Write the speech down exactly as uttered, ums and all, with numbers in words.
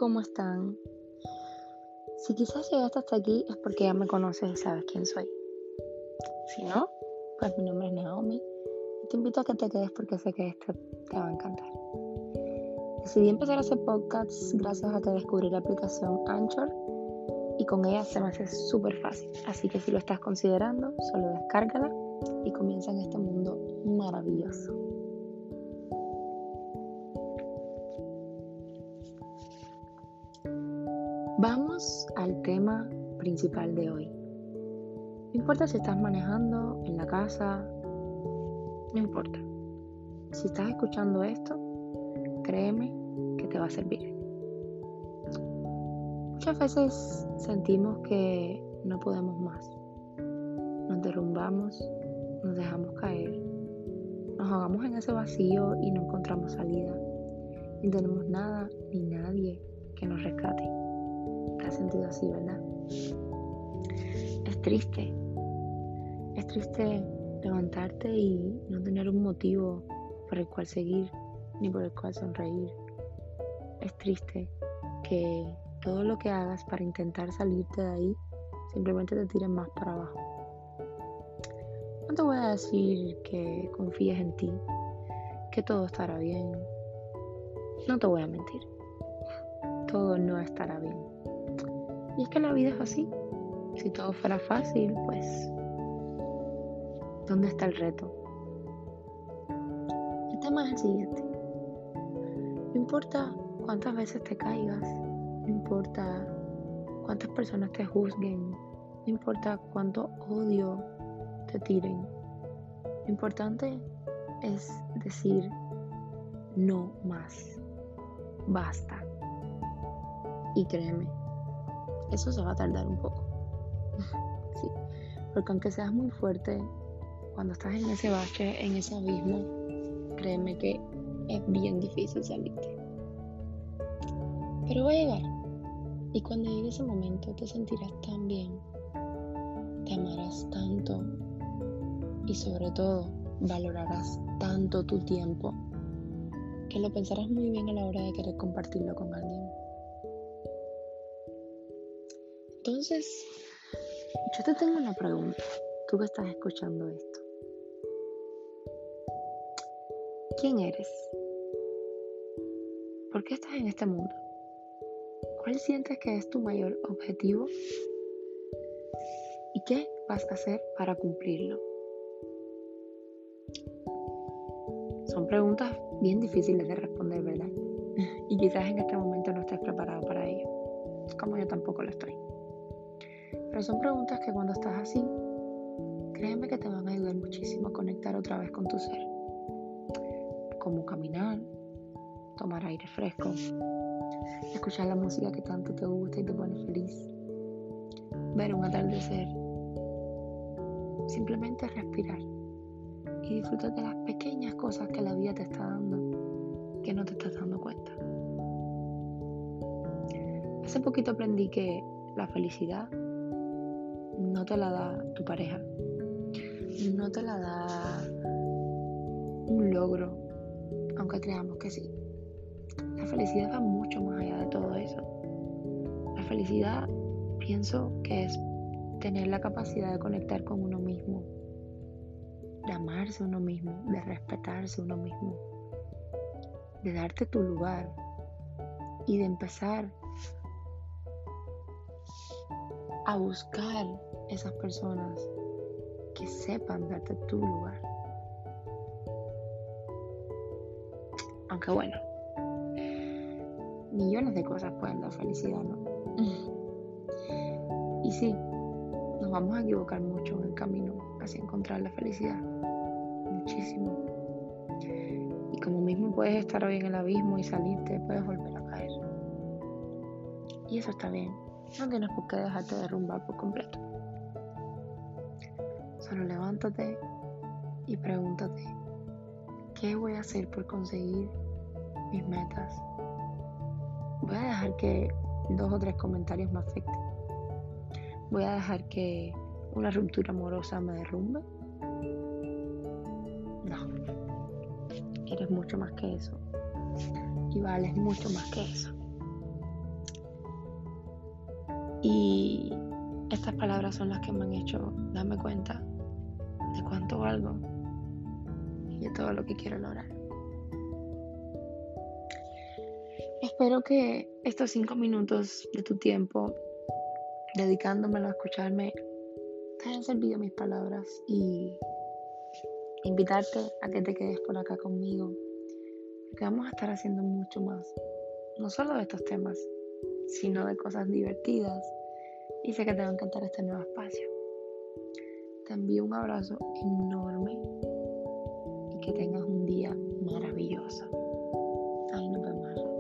¿cómo están? Si quizás llegaste hasta aquí es porque ya me conoces y sabes quién soy. Si no, pues mi nombre es Naomi y te invito a que te quedes porque sé que esto te va a encantar. Decidí empezar a hacer podcasts gracias a que descubrí la aplicación Anchor y con ella se me hace súper fácil. Así que si lo estás considerando, solo descárgala y comienza en este mundo maravilloso. Vamos al tema principal de hoy. No importa si estás manejando, en la casa, no importa. Si estás escuchando esto, créeme que te va a servir. Muchas veces sentimos que no podemos más. Nos derrumbamos, nos dejamos caer, nos ahogamos en ese vacío y no encontramos salida. Ni tenemos nada ni nadie que nos rescate. ¿Te has sentido así, verdad? Es triste. Es triste levantarte y no tener un motivo por el cual seguir ni por el cual sonreír. Es triste que todo lo que hagas para intentar salirte de ahí simplemente te tire más para abajo. No te voy a decir que confíes en ti, que todo estará bien. No te voy a mentir. Todo no estará bien. Y es que la vida es así. Si todo fuera fácil, pues, ¿dónde está el reto? El tema es el siguiente. No importa cuántas veces te caigas, no importa cuántas personas te juzguen, no importa cuánto odio te tiren. Lo importante es decir no más. Basta. Y créeme, eso se va a tardar un poco. Sí, porque aunque seas muy fuerte, cuando estás en ese bache, en ese abismo, créeme que es bien difícil salirte. Pero va a llegar. Y cuando llegue ese momento te sentirás tan bien, te amarás tanto y sobre todo valorarás tanto tu tiempo que lo pensarás muy bien a la hora de querer compartirlo con alguien. Entonces, yo te tengo una pregunta, tú que estás escuchando esto. ¿Quién eres? ¿Por qué estás en este mundo? ¿Cuál sientes que es tu mayor objetivo? ¿Y qué vas a hacer para cumplirlo? Son preguntas bien difíciles de responder, ¿verdad? Y quizás en este momento no estés preparado para ello, como yo tampoco lo estoy. Pero son preguntas que cuando estás así, créeme que te van a ayudar muchísimo a conectar otra vez con tu ser. Como caminar, tomar aire fresco, escuchar la música que tanto te gusta y te pone feliz, ver un atardecer, simplemente respirar y disfrutar de las pequeñas cosas que la vida te está dando, que no te estás dando cuenta. Hace poquito aprendí que la felicidad no te la da tu pareja, no te la da un logro, aunque creamos que sí. La felicidad va mucho más allá de todo eso. La felicidad, pienso que es tener la capacidad de conectar con uno mismo, de amarse a uno mismo, de respetarse a uno mismo, de darte tu lugar y de empezar a buscar esas personas que sepan darte tu lugar. Aunque bueno, millones de cosas pueden dar felicidad, ¿no? Y sí, nos vamos a equivocar mucho en el camino hacia encontrar la felicidad. Muchísimo. Y como mismo puedes estar hoy en el abismo y salirte, puedes volver a caer. Y eso está bien. No tienes por qué dejarte derrumbar por completo. Solo levántate y pregúntate, ¿qué voy a hacer por conseguir mis metas? Voy a dejar que dos o tres comentarios me afecten. Voy a dejar que una ruptura amorosa me derrumbe. No. Eres mucho más que eso. Y vales mucho más que eso. Y estas palabras son las que me han hecho darme cuenta de cuánto valgo y de todo lo que quiero lograr. Espero que estos cinco minutos de tu tiempo dedicándomelo a escucharme te hayan servido mis palabras y invitarte a que te quedes por acá conmigo, porque vamos a estar haciendo mucho más, no solo de estos temas, sino de cosas divertidas, y sé que te va a encantar este nuevo espacio. Te envío un abrazo enorme y que tengas un día maravilloso. Ahí nos vemos.